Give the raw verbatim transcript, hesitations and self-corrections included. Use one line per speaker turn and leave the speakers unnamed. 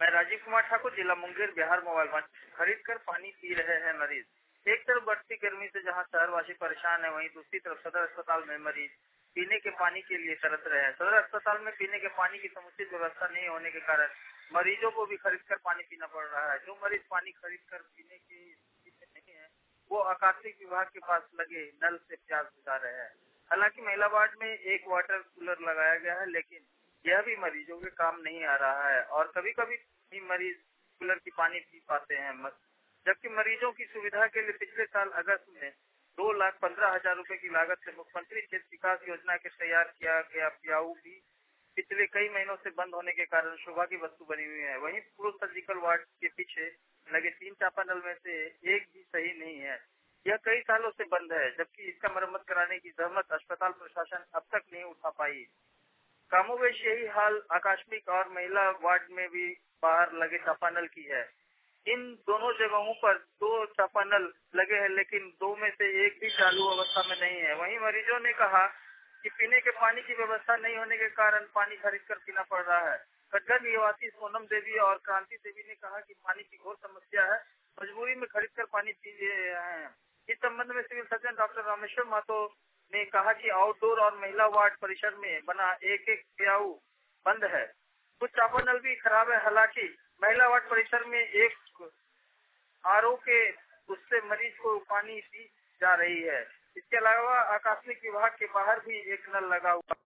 मैं राजीव कुमार ठाकुर, जिला मुंगेर, बिहार। मोबाइल मंच। खरीद कर पानी पी रहे हैं मरीज। एक तरफ बढ़ती गर्मी से जहां शहरवासी परेशान है, वहीं दूसरी तरफ सदर अस्पताल में मरीज पीने के पानी के लिए तरस रहे हैं। सदर अस्पताल में पीने के पानी की समुचित व्यवस्था नहीं होने के कारण मरीजों को भी खरीद कर पानी पीना पड़ रहा है। जो मरीज पानी खरीद कर पीने की स्थिति में नहीं है, वो आकास्मिक विभाग के पास लगे नल से प्यास बुझा रहे हैं। हालांकि महिला वार्ड में एक वाटर कूलर लगाया गया है, लेकिन यह भी मरीजों के काम नहीं आ रहा है और कभी कभी ही मरीज कूलर की पानी पी पाते हैं। जबकि मरीजों की सुविधा के लिए पिछले साल अगस्त में दो लाख पंद्रह हजार रूपए की लागत से मुख्यमंत्री क्षेत्र विकास योजना के तैयार किया गया पियाऊ भी पिछले कई महीनों से बंद होने के कारण शोभा की वस्तु बनी हुई है। वहीं पुरुष सर्जिकल वार्ड के पीछे लगे तीन चापानल में से एक भी सही नहीं है। यह कई सालों से बंद है, जबकि इसका मरम्मत कराने की जहमत अस्पताल प्रशासन अब तक नहीं उठा पाई। कामोवेश यही हाल आकस्मिक और महिला वार्ड में भी बाहर लगे चापानल की है। इन दोनों जगहों पर दो चापानल लगे हैं, लेकिन दो में से एक भी चालू अवस्था में नहीं है। वहीं मरीजों ने कहा कि पीने के पानी की व्यवस्था नहीं होने के कारण पानी खरीद कर पीना पड़ रहा है। कटघर निवासी सोनम देवी और क्रांति देवी ने कहा कि पानी की घोर समस्या है, मजबूरी में खरीद कर पानी पी रहे हैं। इस संबंध में civil surgeon doctor Rameshwar Mahto ने कहा कि आउटडोर और महिला वार्ड परिसर में बना एक एक पियाऊ बंद है, कुछ चापानल भी खराब है। हालांकि महिला वार्ड परिसर में एक आरओ के उससे मरीज को पानी दी जा रही है। इसके अलावा आकस्मिक विभाग के बाहर भी एक नल लगा हुआ